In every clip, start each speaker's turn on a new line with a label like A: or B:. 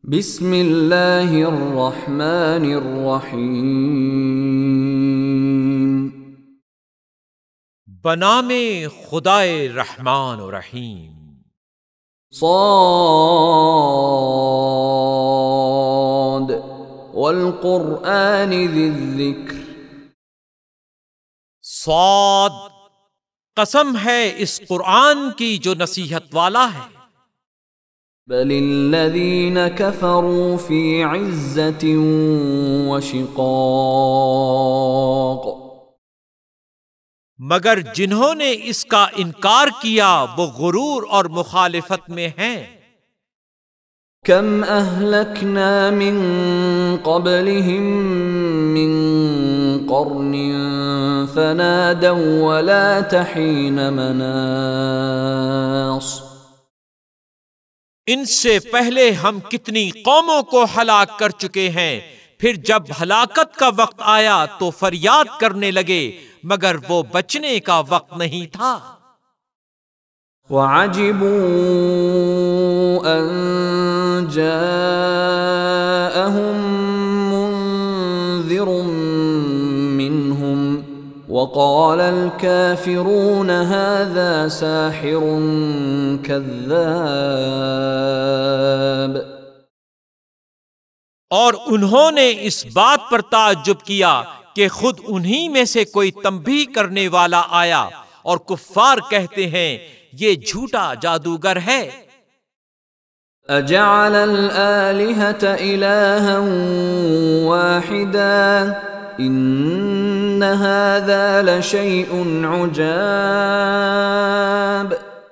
A: بسم اللہ الرحمن الرحیم۔
B: بنام خدائے رحمان و رحیم۔
A: صاد والقرآن ذی الذکر۔
B: صاد، قسم ہے اس قرآن کی جو نصیحت والا ہے۔
A: بل الذین کفروا فی عزت وشقاق۔
B: مگر جنہوں نے اس کا انکار کیا وہ غرور اور مخالفت میں ہیں۔
A: کم اہلکنا من قبلہم من قرن فنادوا ولا تحین مناص۔
B: ان سے پہلے ہم کتنی قوموں کو ہلاک کر چکے ہیں، پھر جب ہلاکت کا وقت آیا تو فریاد کرنے لگے مگر وہ بچنے کا وقت نہیں تھا۔
A: وَعَجِبُوا أَن جَاءَهُم مُّنذِرٌ مِّنْهُمْ وَقَالَ الْكَافِرُونَ هَذَا سَاحِرٌ كَذَّابٌ۔
B: اور انہوں نے اس بات پر تعجب کیا کہ خود انہی میں سے کوئی تنبیہ کرنے والا آیا، اور کفار کہتے ہیں یہ جھوٹا جادوگر ہے۔
A: أَجَعَلَ الْآلِهَةَ إِلَٰهًا وَاحِدًا إِنَّ هَٰذَا لَشَيْءٌ عُجَابٌ۔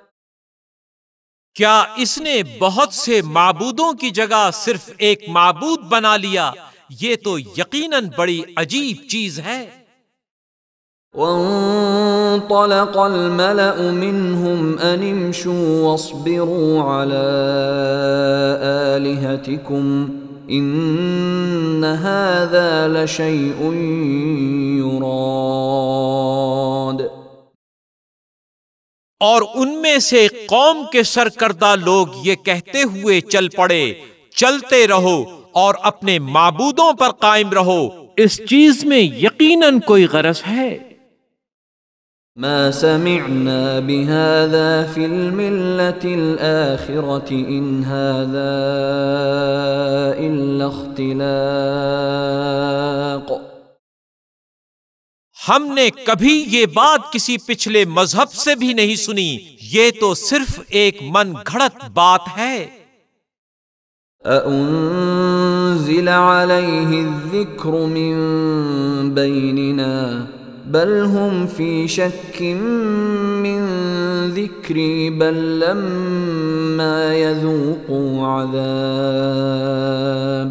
B: کیا اس نے بہت سے معبودوں کی جگہ صرف ایک معبود بنا لیا؟ یہ تو یقیناً بڑی عجیب چیز ہے۔
A: وَانطَلَقَ الْمَلَأُ مِنْهُمْ أَنِ امْشُوا وَاصْبِرُوا عَلَىٰ آلِهَتِكُمْ إِنَّ هَٰذَا لَشَيْءٌ يُرَادُ۔
B: اور ان میں سے قوم کے سرکردہ لوگ یہ کہتے ہوئے چل پڑے، چلتے رہو اور اپنے معبودوں پر قائم رہو، اس چیز میں یقیناً کوئی غرض ہے۔
A: ما سمعنا بهذا في الملة الآخرة إن هذا إلا اختلاق۔
B: ہم نے کبھی یہ بات کسی پچھلے مذہب سے بھی نہیں سنی، یہ تو صرف ایک من گھڑت بات ہے۔
A: أأنزل عليه الذكر من بيننا بل هم في شك من ذكري بل لما يذوقوا عذاب۔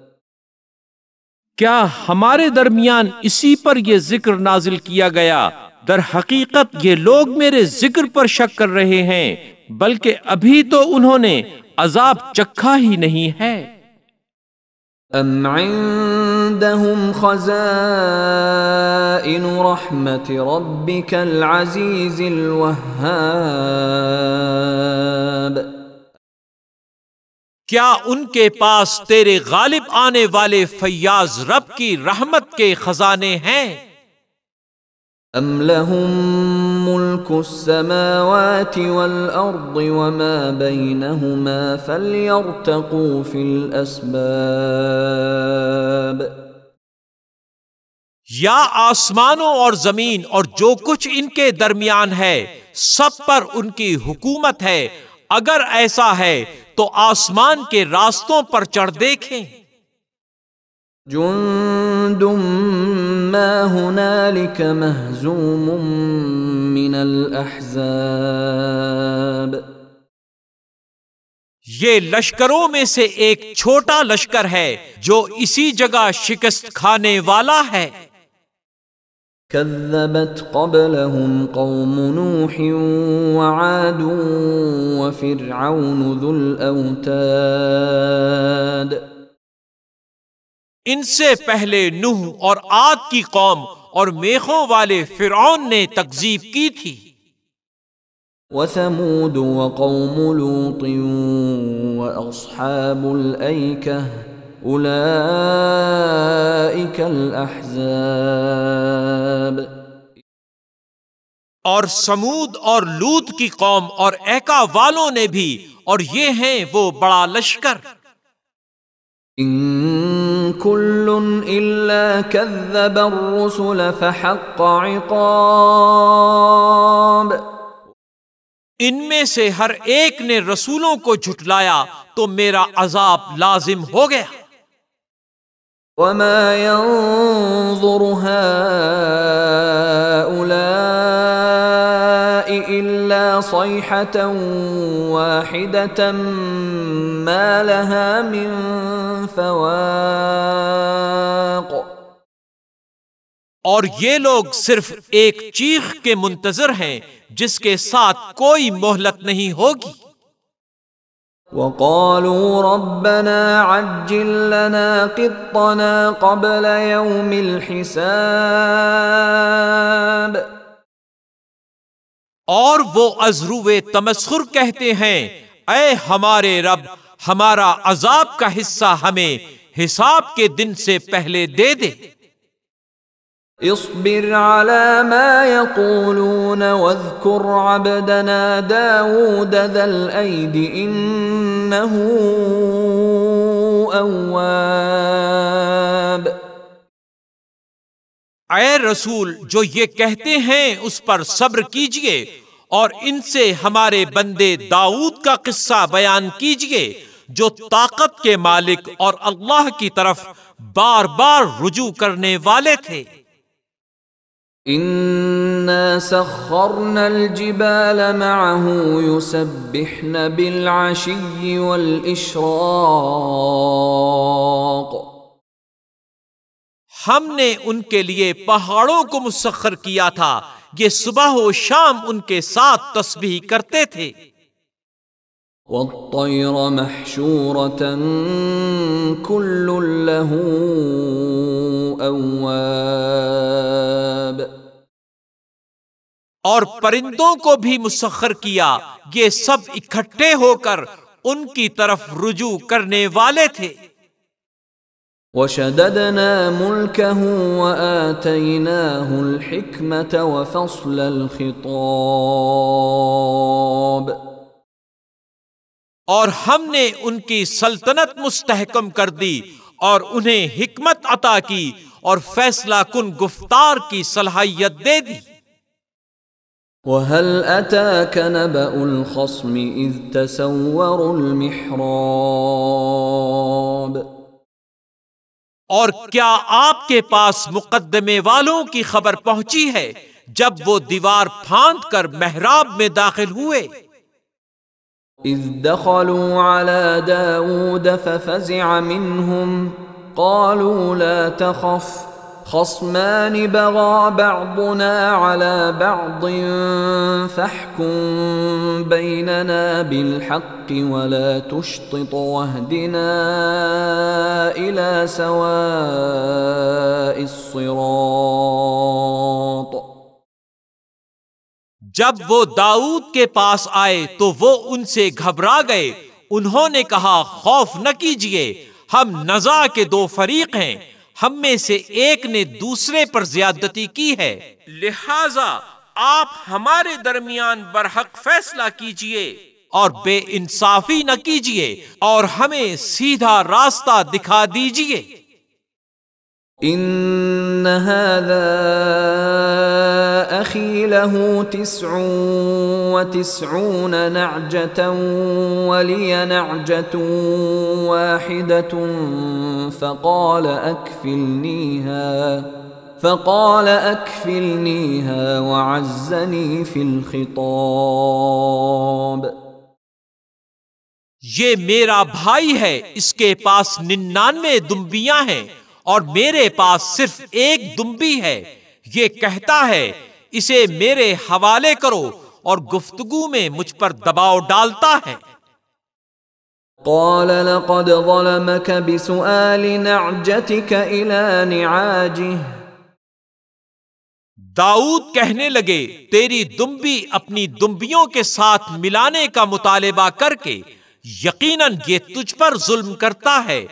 B: کیا ہمارے درمیان اسی پر یہ ذکر نازل کیا گیا؟ در حقیقت یہ لوگ میرے ذکر پر شک کر رہے ہیں، بلکہ ابھی تو انہوں نے عذاب چکھا ہی نہیں ہے۔
A: ام عندهم خزائن رحمت ربك العزیز الوہاب۔
B: کیا ان کے پاس تیرے غالب آنے والے فیاض رب کی رحمت کے خزانے ہیں؟
A: ام لهم ملک السماوات والارض وما بینہما فلیرتقوا فی الاسباب۔
B: یا آسمانوں اور زمین اور جو کچھ ان کے درمیان ہے سب پر ان کی حکومت ہے، اگر ایسا ہے تو آسمان کے راستوں پر چڑھ دیکھیں۔
A: جند ما هنالك مهزوم من الاحزاب۔
B: یہ لشکروں میں سے ایک چھوٹا لشکر ہے جو اسی جگہ شکست کھانے والا ہے۔
A: كذبت قبلهم قوم نوح وعاد وفرعون ذو الأوتاد۔
B: ان سے پہلے نوح اور عاد کی قوم اور میخوں والے فرعون نے تکذیب کی تھی۔
A: وثمود وقوم لوط وأصحاب الأيكة أولئك الأحزاب۔
B: اور سمود اور لوط کی قوم اور ایکا والوں نے بھی، اور یہ ہیں وہ بڑا لشکر۔
A: ان كل الا كذب الرسل فحق عقاب۔
B: ان میں سے ہر ایک نے رسولوں کو جھٹلایا تو میرا عذاب لازم ہو گیا۔
A: وما ينظر هؤلاء إلا صيحة واحدة ما لها من فواق۔
B: اور یہ لوگ صرف ایک چیخ کے منتظر ہیں جس کے ساتھ کوئی مہلت نہیں ہوگی۔
A: وقالوا ربنا عجل لنا قطنا قبل يوم الحساب۔
B: اور وہ ازروے تمسخر کہتے ہیں، اے ہمارے رب، ہمارا عذاب کا حصہ ہمیں حساب کے دن سے پہلے دے دے۔
A: اصبر على ما يقولون واذكر عبدنا داود ذا الأيد إنه أواب۔
B: اے رسول، جو یہ کہتے ہیں اس پر صبر کیجئے، اور ان سے ہمارے بندے داؤد کا قصہ بیان کیجئے جو طاقت کے مالک اور اللہ کی طرف بار بار رجوع کرنے والے تھے۔
A: إنا سخرنا الجبال معه يسبحن بالعشي والإشراق۔
B: ہم نے ان کے لیے پہاڑوں کو مسخر کیا تھا، یہ صبح و شام ان کے ساتھ تسبیح کرتے تھے۔
A: والطير محشورة كل له أواب۔
B: اور پرندوں کو بھی مسخر کیا، یہ سب اکٹھے ہو کر ان کی طرف رجوع کرنے والے تھے۔
A: وشددنا ملكه وآتيناه الحكمة وفصل الخطاب۔
B: اور ہم نے ان کی سلطنت مستحکم کر دی اور انہیں حکمت عطا کی اور فیصلہ کن گفتار کی صلاحیت دے دی۔
A: وهل أتاك نبأ الخصم إذ تسوروا المحراب۔
B: اور کیا آپ کے پاس مقدمے والوں کی خبر پہنچی ہے جب وہ دیوار پھاند کر محراب میں داخل ہوئے؟
A: إذ دخلوا على داود ففزع منهم قالوا لا تخف خصمان بغى بعضنا على بعض فاحكم بيننا بالحق ولا تشطط واهدنا إلى سواء الصراط۔
B: جب وہ داؤد کے پاس آئے تو وہ ان سے گھبرا گئے، انہوں نے کہا خوف نہ کیجئے، ہم نزاع کے دو فریق ہیں، ہم میں سے ایک نے دوسرے پر زیادتی کی ہے، لہذا آپ ہمارے درمیان برحق فیصلہ کیجئے اور بے انصافی نہ کیجئے اور ہمیں سیدھا راستہ دکھا دیجئے۔
A: ان هذا اخي له 99 نعجة ولي نعجة واحدة فقال اكفلنيها وعزني في الخطاب۔
B: یہ میرا بھائی ہے، اس کے پاس 99 دمبیاں ہیں اور میرے پاس صرف ایک دمبی ہے، یہ کہتا ہے اسے میرے حوالے کرو، اور گفتگو میں مجھ پر دباؤ ڈالتا ہے۔
A: قال لقد ظلمك بسؤال نعجتك إلى نعاجه۔
B: داؤد کہنے لگے تیری دمبی اپنی دمبیوں کے ساتھ ملانے کا مطالبہ کر کے یقیناً یہ تجھ پر ظلم کرتا ہے۔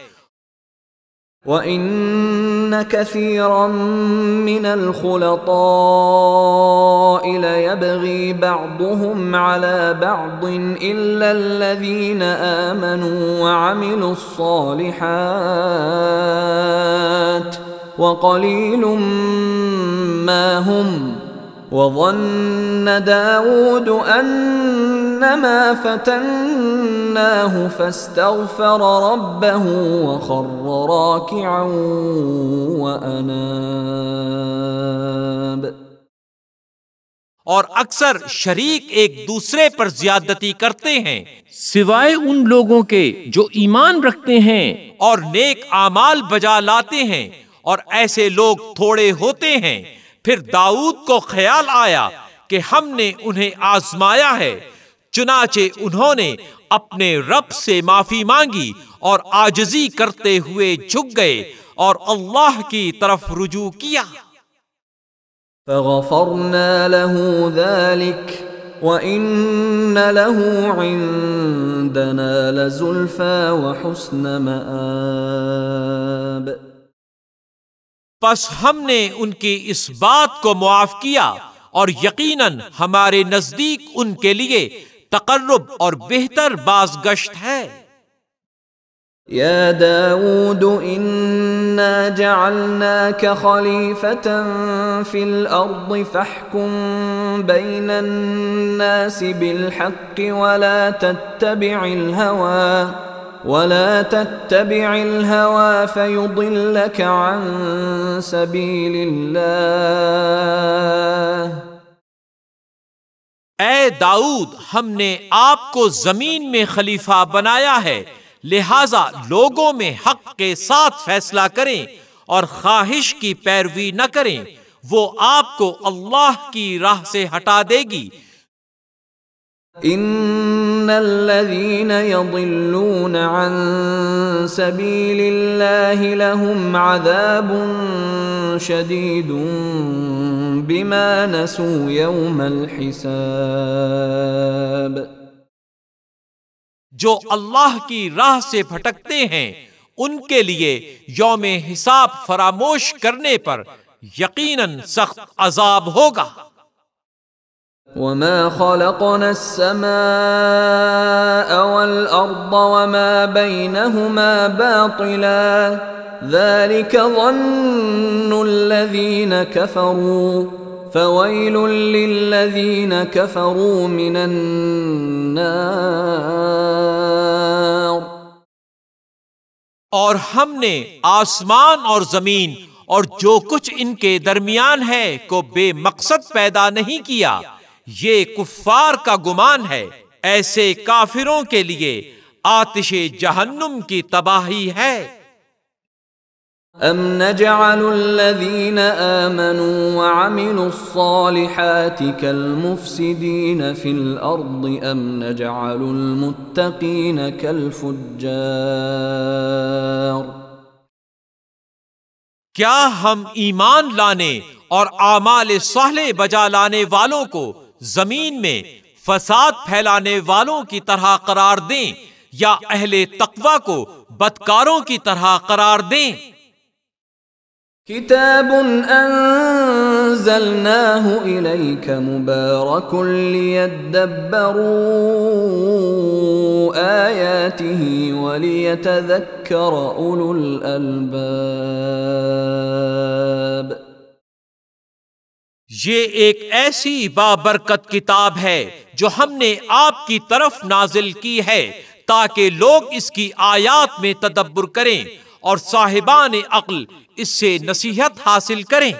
A: وَإِنَّ كَثِيرًا مِّنَ الْخُلَطَاءِ لَيَبْغِي بَعْضُهُمْ عَلَى بَعْضٍ إِلَّا الَّذِينَ آمَنُوا وَعَمِلُوا الصَّالِحَاتِ وَقَلِيلٌ مَّا هُمْ وَظَنَّ دَاوُودُ أَنَّمَا فَتَنَّاهُ فَاسْتَغْفَرَ رَبَّهُ وَخَرَّ رَاكِعًا وَأَنَابَ۔
B: اور اکثر شریک ایک دوسرے پر زیادتی کرتے ہیں سوائے ان لوگوں کے جو ایمان رکھتے ہیں اور نیک اعمال بجا لاتے ہیں، اور ایسے لوگ تھوڑے ہوتے ہیں۔ پھر داؤد کو خیال آیا کہ ہم نے انہیں آزمایا ہے، چنانچہ انہوں نے اپنے رب سے معافی مانگی اور عاجزی کرتے ہوئے جھک گئے اور اللہ کی طرف رجوع کیا۔
A: فَغَفَرْنَا لَهُ ذَلِكَ وَإِنَّ لَهُ عِندَنَا لَزُلْفَىٰ وَحُسْنَ مَآبٍ۔
B: پس ہم نے ان کی اس بات کو معاف کیا، اور یقیناً ہمارے نزدیک ان کے لیے تقرب اور بہتر بازگشت ہے۔
A: یا داود انا جعلناك خلیفة فی الارض فاحکم بین الناس بالحق ولا تتبع الهوى فيضلك عن سبيل الله۔
B: اے داؤد، ہم نے آپ کو زمین میں خلیفہ بنایا ہے، لہذا لوگوں میں حق کے ساتھ فیصلہ کریں اور خواہش کی پیروی نہ کریں، وہ آپ کو اللہ کی راہ سے ہٹا دے گی۔
A: ان الذين يضلون عن سبيل الله لهم عذاب شديد بما نسوا يوم الحساب۔
B: جو اللہ کی راہ سے بھٹکتے ہیں ان کے لیے یوم حساب فراموش کرنے پر یقیناً سخت عذاب ہوگا۔
A: وما خلقنا السماء والأرض وما بينهما باطلا ذلك ظن الذين كفروا فويل للذين كفروا من النار۔
B: اور ہم نے آسمان اور زمین اور جو کچھ ان کے درمیان ہے کو بے مقصد پیدا نہیں کیا، یہ کفار کا گمان ہے، ایسے کافروں کے لیے آتش جہنم کی تباہی ہے۔
A: ام نجعل الذين آمنوا وعملوا الصالحات كالمفسدين في الأرض ام نجعل المتقين كالفجار۔
B: کیا ہم ایمان لانے اور اعمال صالح بجا لانے والوں کو زمین میں فساد پھیلانے والوں کی طرح قرار دیں یا اہل تقوی کو بدکاروں کی طرح قرار دیں؟
A: کتاب انزلناه الیک مبارک لیدبروا آیاته ولیتذکر اولو الالباب۔
B: یہ ایک ایسی بابرکت کتاب ہے جو ہم نے آپ کی طرف نازل کی ہے تاکہ لوگ اس کی آیات میں تدبر کریں اور صاحبان عقل اس سے نصیحت حاصل کریں۔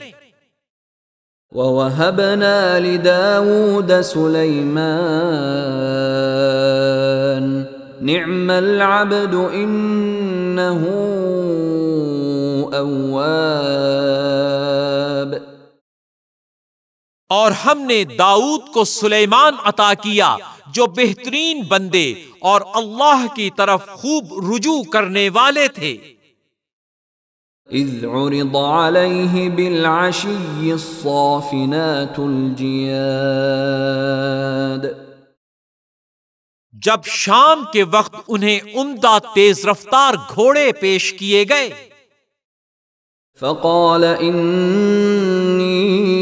A: وَوَهَبْنَا لِدَاوُودَ سُلَيْمَانَ نِعْمَ الْعَبْدُ إِنَّهُ أَوَّابٌ۔
B: اور ہم نے داؤد کو سلیمان عطا کیا جو بہترین بندے اور اللہ کی طرف خوب رجوع کرنے والے تھے۔
A: اذ عرض عليه بالعشي الصافنات الجياد۔
B: جب شام کے وقت انہیں عمدہ تیز رفتار گھوڑے پیش کیے گئے،
A: فقال انی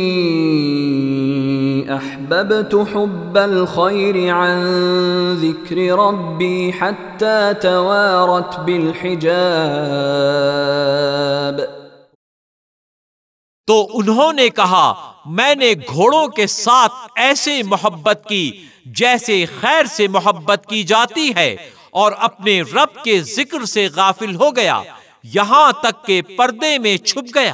A: احببت حب الخير عن ذکر ربی حتی توارت بالحجاب،
B: تو انہوں نے کہا میں نے گھوڑوں کے ساتھ ایسے محبت کی جیسے خیر سے محبت کی جاتی ہے، اور اپنے رب کے ذکر سے غافل ہو گیا یہاں تک کہ پردے میں چھپ گیا۔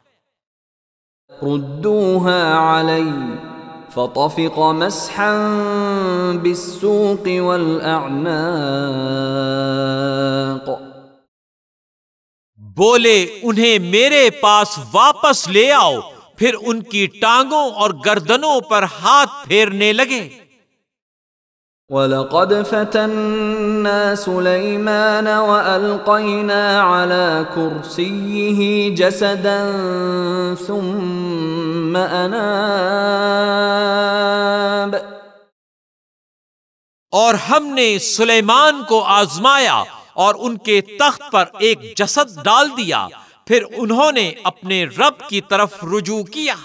A: ردوها علی فطفق مسحا بالسوق والاعناق،
B: بولے انہیں میرے پاس واپس لے آؤ، پھر ان کی ٹانگوں اور گردنوں پر ہاتھ پھیرنے لگے۔
A: وَلَقَدْ فَتَنَّا سُلَيْمَانَ وَأَلْقَيْنَا عَلَى كُرْسِيِّهِ جَسَدًا ثُمَّ أَنَابَ،
B: اور ہم نے سلیمان کو آزمایا اور ان کے تخت پر ایک جسد ڈال دیا، پھر انہوں نے اپنے رب کی طرف رجوع کیا۔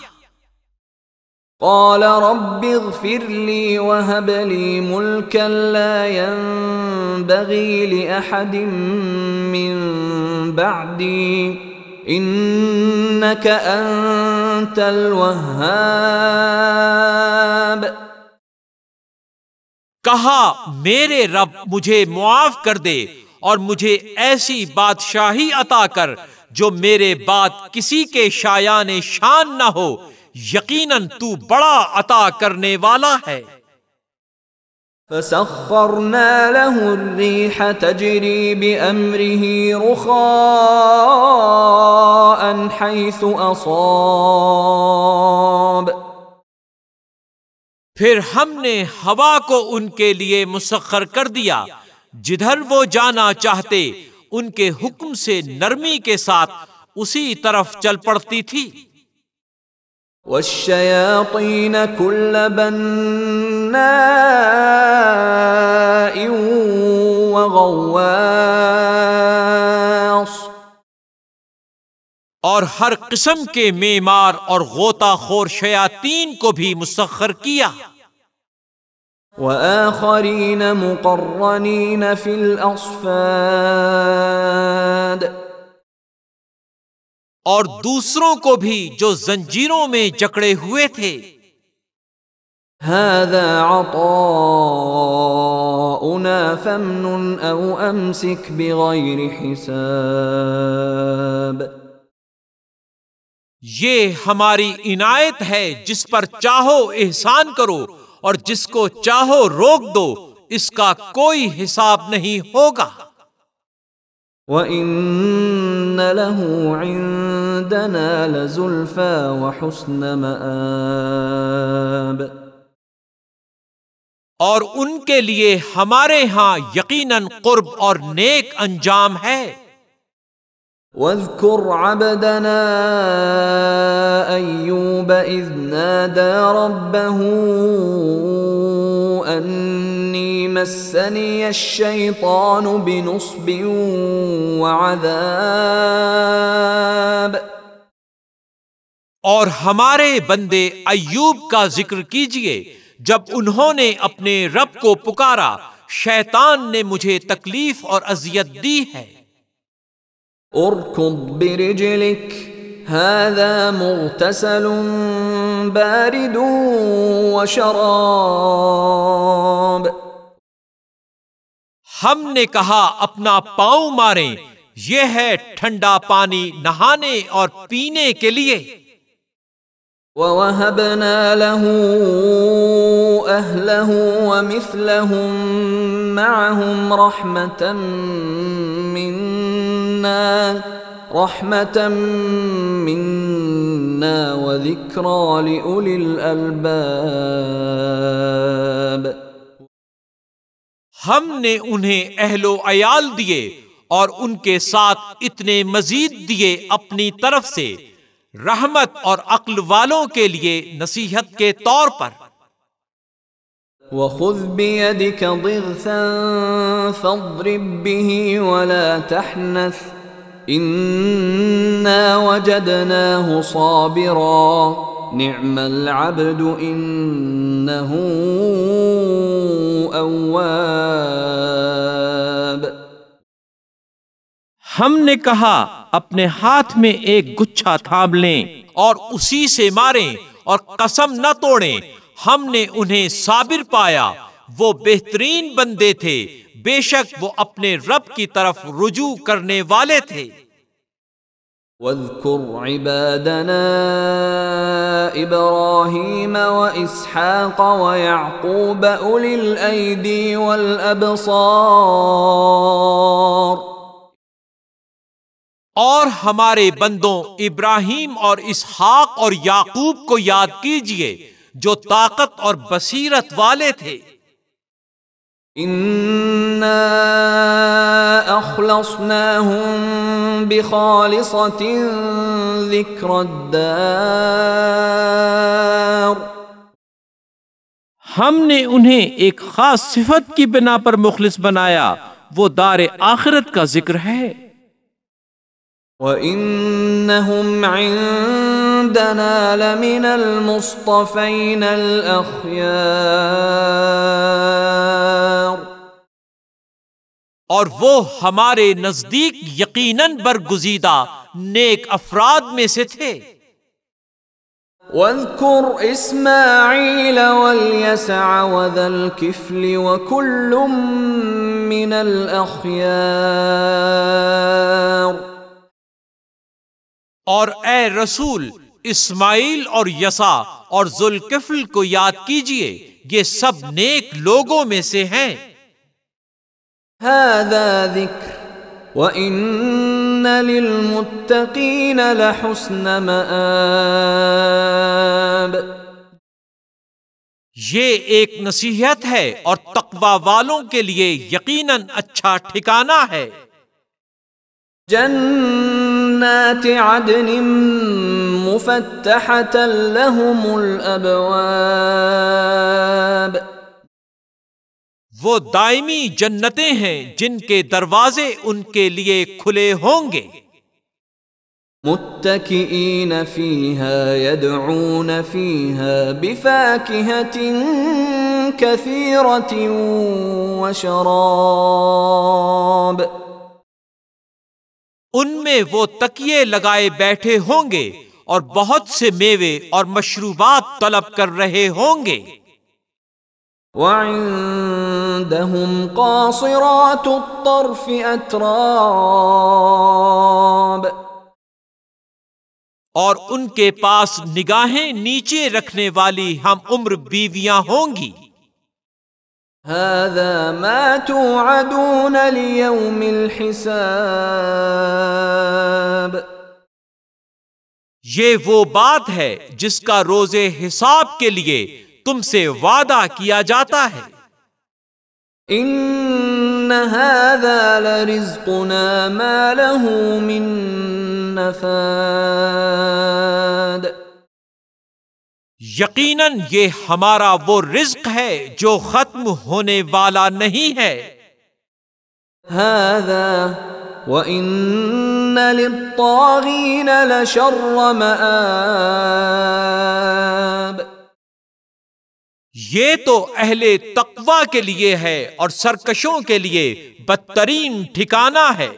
A: قال رب اغفر لي وهب لي ملكا لا ينبغي لأحد من بعدي إنك أنت الوهاب،
B: کہا میرے رب مجھے معاف کر دے اور مجھے ایسی بادشاہی عطا کر جو میرے بعد کسی کے شایان شان نہ ہو، یقیناً تو بڑا عطا کرنے والا ہے۔
A: فسخرنا له الريح تجري بأمره رخاء حيث أصاب،
B: پھر ہم نے ہوا کو ان کے لیے مسخر کر دیا، جدھر وہ جانا چاہتے ان کے حکم سے نرمی کے ساتھ اسی طرف چل پڑتی تھی۔
A: والشياطين كل بناء وغواص،
B: اور ہر قسم کے معمار اور غوطہ خور شیاطین کو بھی مسخر کیا۔
A: وآخرين مقرنين في الأصفاد،
B: اور دوسروں کو بھی جو زنجیروں میں جکڑے ہوئے تھے۔
A: هذا عطاؤنا فامنن أو أمسك بغير حساب،
B: یہ ہماری عنایت ہے، جس پر چاہو احسان کرو اور جس کو چاہو روک دو، اس کا کوئی حساب نہیں ہوگا۔
A: وَإِنَّ لَهُ عِندَنَا لَزُلْفَى وَحُسْنَ مَآبٍ،
B: اور ان کے لیے ہمارے ہاں یقیناً قرب اور نیک انجام ہے۔
A: وَاذْكُرْ عَبْدَنَا أَيُّوبَ إِذْ نَادَى رَبَّهُ أَنِّي مَسَّنِيَ الشَّيْطَانُ بِنُصْبٍ وَعَذَابٍ،
B: اور ہمارے بندے ایوب کا ذکر کیجئے جب انہوں نے اپنے رب کو پکارا، شیطان نے مجھے تکلیف اور اذیت دی ہے۔
A: اركض برجلك هذا مغتسل بارد وشراب،
B: ہم نے کہا اپنا پاؤں ماریں، یہ ہے ٹھنڈا پانی نہانے اور پینے کے لیے۔
A: وَوَهَبْنَا لَهُ أَهْلَهُ وَمِثْلَهُم مَّعَهُمْ رَحْمَةً مِّنَّا وَذِكْرَىٰ لِأُولِي الْأَلْبَابِ،
B: ہم نے انہیں اہل و عیال دیے اور ان کے ساتھ اتنے مزید دیے اپنی طرف سے، رحمت اور عقل والوں کے لیے نصیحت کے طور پر۔
A: وَخُذْ بِيَدِكَ ضِغْثًا فَاضْرِبْ بِهِ وَلَا تَحْنَثْ إِنَّا وَجَدْنَاهُ صَابِرًا نِعْمَ الْعَبْدُ إِنَّهُ أَوَّابٌ۔
B: ہم نے کہا اپنے ہاتھ میں ایک گچھا تھام لیں اور اسی سے ماریں اور قسم نہ توڑیں، ہم نے انہیں صابر پایا، وہ بہترین بندے تھے، بے شک وہ اپنے رب کی طرف رجوع کرنے والے تھے۔
A: وَاذْكُرْ عِبَادَنَا إِبْرَاهِيمَ وَإِسْحَاقَ وَيَعْقُوبَ أُولِي الْأَيْدِي وَالْأَبْصَارِ۔
B: اور ہمارے بندوں ابراہیم اور اسحاق اور یعقوب کو یاد کیجئے جو طاقت اور بصیرت والے تھے۔
A: اِنَّا أَخْلَصْنَاهُمْ بِخَالِصَةٍ ذِكْرَ الدَّارِ۔
B: ہم نے انہیں ایک خاص صفت کی بنا پر مخلص بنایا، وہ دار آخرت کا ذکر ہے۔
A: وَإِنَّهُمْ عِندَنَا لَمِنَ الْمُصْطَفَيْنَ الْأَخْيَارِ۔
B: اور وہ ہمارے نزدیک یقیناً برگزیدہ نیک افراد میں سے تھے۔
A: وَاذْكُرْ إِسْمَاعِيلَ وَالْيَسَعَ وَذَا الْكِفْلِ وَكُلٌّ مِّنَ الْأَخْيَارِ۔
B: اور اے رسول اسماعیل اور یسع اور ذوالکفل کو یاد کیجئے، یہ سب نیک لوگوں میں سے ہیں۔
A: هَذَا ذِكْرٌ وَإِنَّ لِلْمُتَّقِينَ لَحُسْنَ مَآبٍ۔
B: یہ ایک نصیحت ہے اور تقوی والوں کے لیے یقیناً اچھا ٹھکانہ ہے۔
A: جنات عدن مفتحة لهم الابواب۔
B: وہ دائمی جنتیں ہیں جن کے دروازے ان کے لیے کھلے ہوں گے۔
A: متکئین فیہا یدعون فیہا بفاکہۃ کثیرۃ وشراب۔
B: ان میں وہ تکیے لگائے بیٹھے ہوں گے اور بہت سے میوے اور مشروبات طلب کر رہے ہوں گے۔
A: وَعِندَهُمْ قَاصِرَاتُ الطَّرْفِ أَتْرَابٌ۔
B: اور ان کے پاس نگاہیں نیچے رکھنے والی ہم عمر بیویاں ہوں گی۔
A: هَذَا مَا تُوعَدُونَ لِيَوْمِ الْحِسَابِ۔
B: یہ وہ بات ہے جس کا روز حساب کے لیے تم سے وعدہ کیا جاتا ہے۔
A: إِنَّ هَذَا لَرِزْقُنَا مَا لَهُ مِن نَّفَادٍ۔
B: یقیناً یہ ہمارا وہ رزق ہے جو ختم ہونے والا نہیں ہے۔
A: هَذَا وَإِنَّ لِلطَّاغِينَ لَشَرَّ مَآبٍ۔
B: یہ تو اہل تقوی کے لیے ہے اور سرکشوں کے لیے بدترین ٹھکانہ ہے۔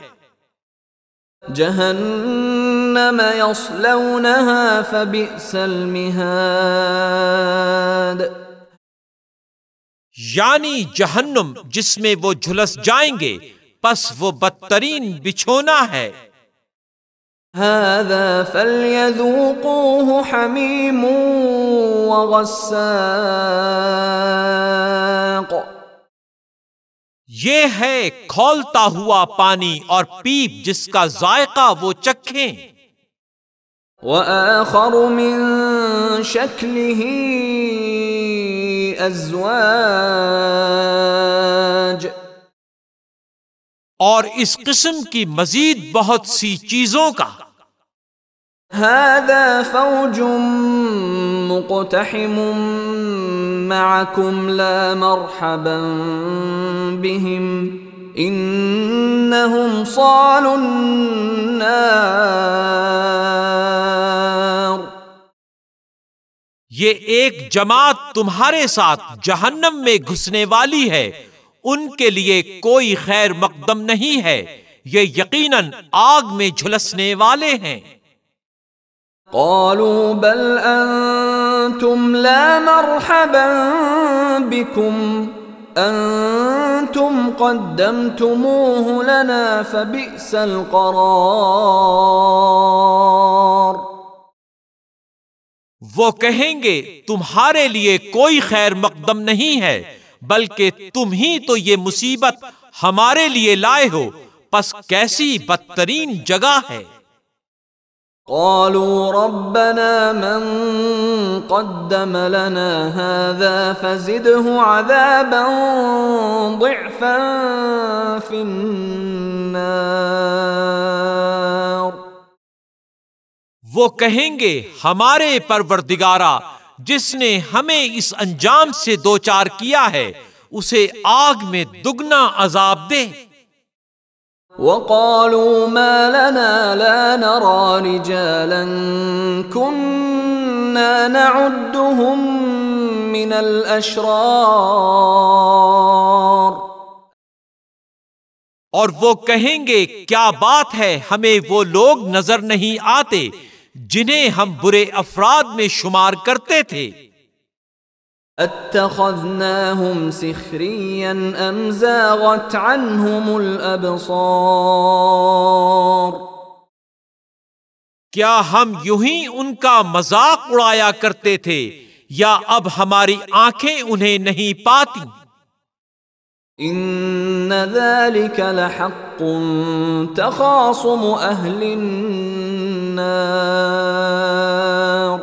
A: جہنم یصلونها فبئس المہاد۔
B: یعنی جہنم جس میں وہ جھلس جائیں گے، پس وہ بدترین بچھونا ہے۔
A: هذا فليذوقوه حمیم وغساق۔
B: یہ ہے کھولتا ہوا پانی اور پیپ جس کا ذائقہ وہ چکھیں۔
A: وآخر من شکلہ ازواج۔
B: اور اس قسم کی مزید بہت سی چیزوں کا۔
A: هذا فوج مقتحم معكم لا مرحبا بهم انهم صالوا النار.
B: یہ ایک جماعت تمہارے ساتھ جہنم میں گھسنے والی ہے، ان کے لیے کوئی خیر مقدم نہیں ہے، یہ یقیناً آگ میں جھلسنے والے ہیں.
A: قالوا بل انتم لا مرحبا بكم انتم قدمتموه لنا فبئس القرار.
B: وہ کہیں گے تمہارے لیے کوئی خیر مقدم نہیں ہے، بلکہ تم ہی تو یہ مصیبت ہمارے لیے لائے ہو، پس کیسی بدترین جگہ ہے.
A: قالوا ربنا من قدم لنا هذا فزده عذابا ضعفا في النار.
B: وہ کہیں گے ہمارے پروردگارا، جس نے ہمیں اس انجام سے دوچار کیا ہے اسے آگ میں دگنا عذاب دے.
A: وقالوا ما لنا لا نرى رجالا كنا نعدهم من الاشرار.
B: اور وہ کہیں گے کیا بات ہے، ہمیں وہ لوگ نظر نہیں آتے جنہیں ہم برے افراد میں شمار کرتے تھے.
A: اتخذناهم سخريا ام زاغت عنهم الابصار.
B: کیا ہم یوں ہی ان کا مذاق اڑایا کرتے تھے یا اب ہماری آنکھیں انہیں نہیں پاتی؟
A: ان ذلك لحق تخاصم اهل النار.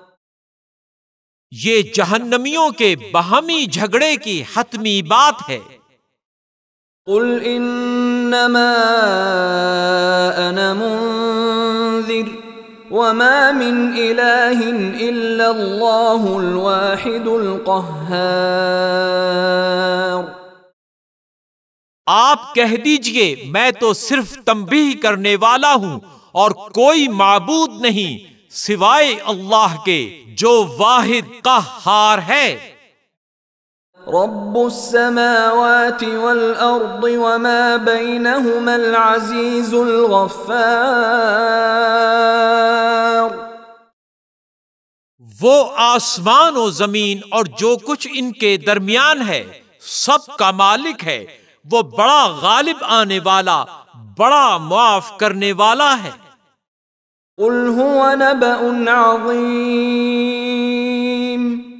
B: یہ جہنمیوں کے باہمی جھگڑے کی حتمی بات ہے.
A: قل انما انا منذر وما من الہ الا اللہ الواحد القہار.
B: آپ کہہ دیجئے میں تو صرف تنبیہ کرنے والا ہوں اور کوئی معبود نہیں سوائے اللہ کے جو واحد قہار ہے.
A: رب السماوات والارض وما بینہما العزیز الغفار.
B: وہ آسمان و زمین اور جو کچھ ان کے درمیان ہے سب کا مالک ہے، وہ بڑا غالب آنے والا، بڑا معاف کرنے والا ہے.
A: قل هو نبأ عظیم.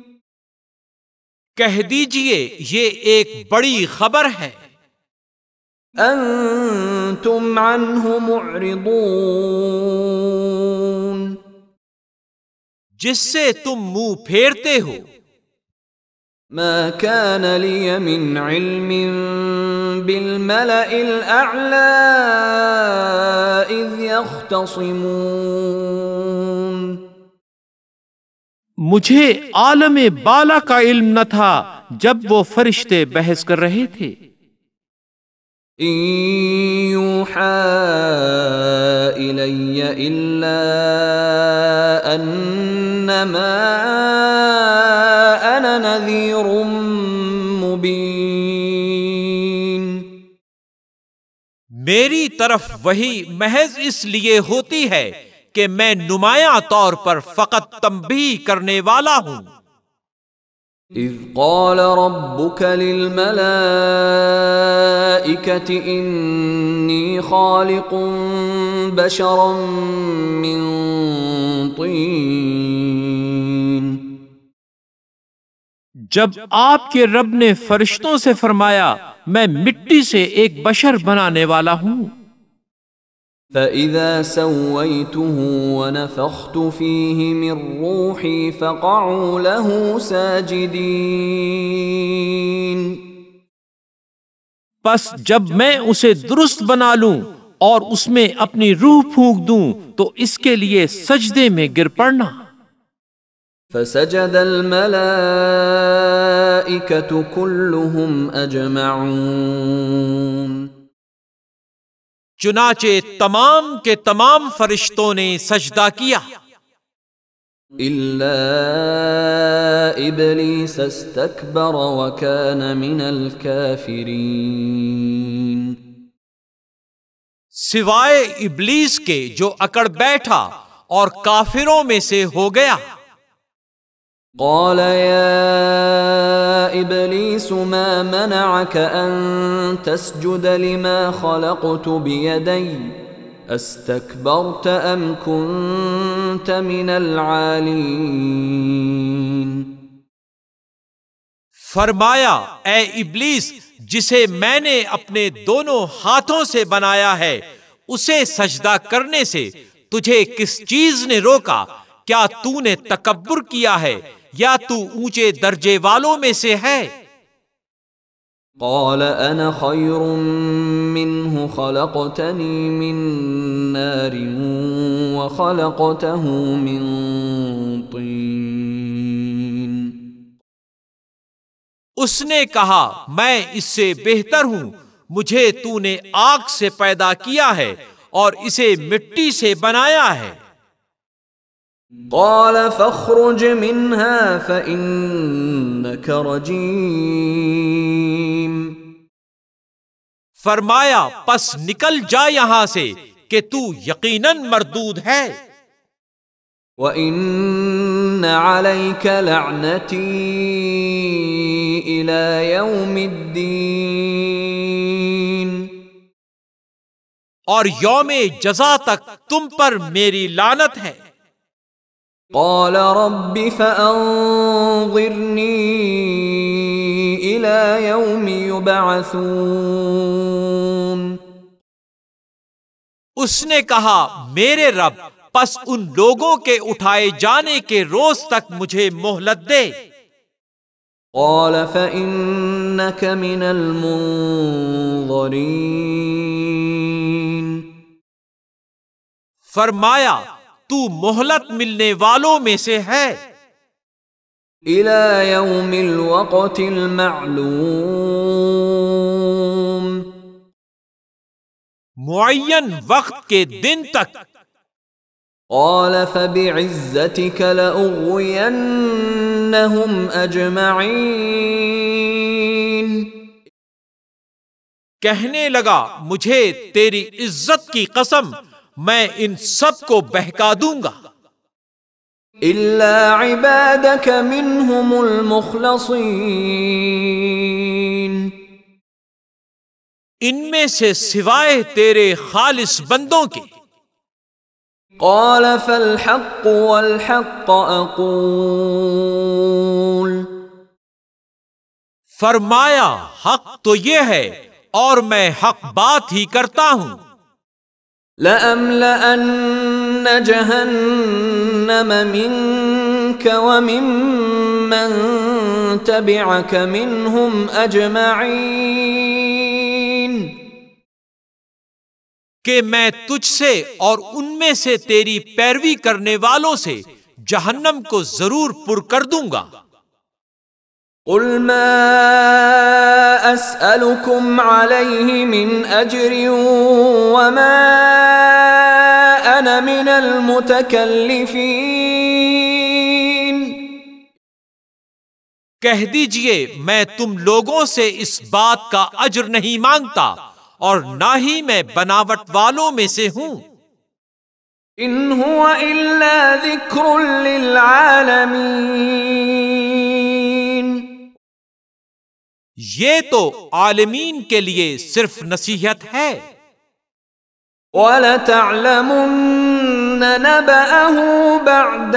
B: کہہ دیجئے یہ ایک بڑی خبر ہے.
A: انتم عنہ معرضون.
B: جس سے تم منہ پھیرتے ہو.
A: ما كان لي من علم بالملأ الأعلى إذ يختصمون.
B: مجھے عالم بالا کا علم نہ تھا جب وہ فرشتے بحث کر رہے تھے.
A: إن يوحى إلي إلا أنما أنا نذير مبين.
B: میری طرف وحی محض اس لیے ہوتی ہے کہ میں نمایاں طور پر فقط تنبیہ کرنے والا ہوں.
A: اذ قال ربك للملائكة إني خالق بشرا من طين.
B: جب آپ کے رب نے فرشتوں سے فرمایا میں مٹی سے ایک بشر بنانے والا ہوں.
A: فَإِذَا سَوَّيْتُهُ وَنَفَخْتُ فِيهِ مِنْ رُوحِي فَقَعُوا لَهُ سَاجِدِينَ.
B: پس جب میں اسے درست بنا لوں اور اس میں اپنی روح پھونک دوں تو اس کے لیے سجدے میں گر پڑنا.
A: فسجد الملائكة كلهم أجمعون
B: چنانچہ تمام کے تمام فرشتوں نے سجدہ کیا
A: إلا إبليس استكبر وكان من الكافرين
B: سوائے ابلیس کے جو اکڑ بیٹھا اور کافروں میں سے ہو گیا
A: قال يا إبليس ما منعك أن تسجد لما خلقت بيدي استكبرت أم كنت من العالين
B: فرمایا اے ابلیس جسے میں نے اپنے دونوں ہاتھوں سے بنایا ہے اسے سجدہ کرنے سے تجھے کس چیز نے روکا کیا تو نے تکبر کیا ہے یا تو اونچے درجے والوں میں سے ہے
A: قال انا خير منه خلقتني من نار وخلقته من طين
B: اس نے کہا میں اس سے بہتر ہوں مجھے تو نے آگ سے پیدا کیا ہے اور اسے مٹی سے بنایا ہے
A: قال فاخرج منها فإنك رجيم
B: فرمایا پس نکل جا یہاں سے کہ تو یقیناً مردود ہے
A: وَإِنَّ عَلَيْكَ لَعْنَتِي إِلَى يَوْمِ الدِّينِ
B: اور یوم جزا تک تم پر میری لعنت ہے
A: قال رب فأنظرني إلى يوم يبعثون
B: اس نے کہا میرے رب پس ان لوگوں کے اٹھائے جانے کے روز تک مجھے مہلت دے
A: قال فإنك من المنظرين
B: فرمایا تو مہلت ملنے والوں میں سے ہے
A: إلى يوم الوقت المعلوم
B: معین وقت کے دن تک
A: قال فبعزتك لأغوينهم أجمعين
B: کہنے لگا مجھے تیری عزت کی قسم میں ان سب کو بہکا دوں گا
A: إلا عبادك منهم المخلصين
B: ان میں سے سوائے تیرے خالص بندوں کے
A: قال فالحق والحق أقول
B: فرمایا حق تو یہ ہے اور میں حق بات ہی کرتا ہوں
A: لأملأن جهنم منك وممن تبعك منهم أجمعين
B: کہ میں تجھ سے اور ان میں سے تیری پیروی کرنے والوں سے جہنم کو ضرور پر کر دوں گا
A: قل ما أسألكم عليه من أجر وما أنا من المتكلفين
B: کہہ دیجئے میں تم لوگوں سے اس بات کا اجر نہیں مانگتا اور نہ ہی میں بناوٹ والوں میں سے ہوں
A: إن هو إلا ذكر للعالمين
B: یہ تو عالمین کے لیے صرف نصیحت ہے
A: وَلَتَعْلَمُنَّ نَبَأَهُ بَعْدَ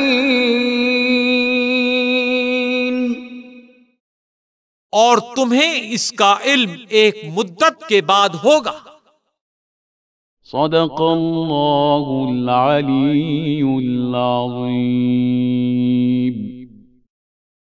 A: حِينٍ
B: اور تمہیں اس کا علم ایک مدت کے بعد ہوگا
C: صدق اللہ العلی العظیم